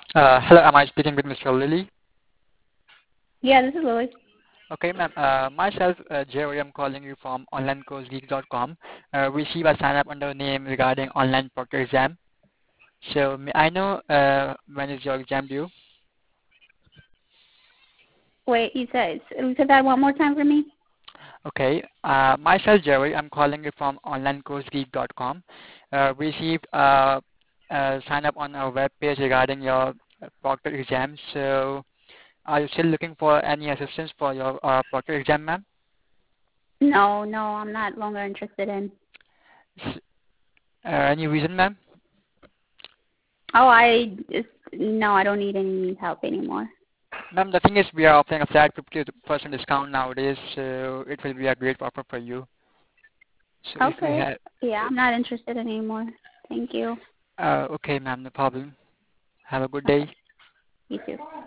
Hello, am I speaking with Mr. Lily? Yeah, this is Lily. Okay, ma'am. Myself, Jerry, I'm calling you from onlinecoursegeek.com. We see a sign up under name regarding online proctor exam. So may I know when is your exam due? Wait, you said that one more time for me? Okay. Myself, Jerry, I'm calling you from onlinecoursegeek.com. We received a sign up on our web page regarding your proctor exam. So are you still looking for any assistance for your proctor exam, ma'am? No, no, I'm not longer interested in. Any reason, ma'am? Oh, no, I don't need any help anymore. Ma'am, the thing is we are offering a flat 50% discount nowadays, so it will be a great offer for you. So if you Okay. have, Yeah, I'm not interested anymore. Thank you. okay, ma'am, no problem. Have a good Okay. day. You too.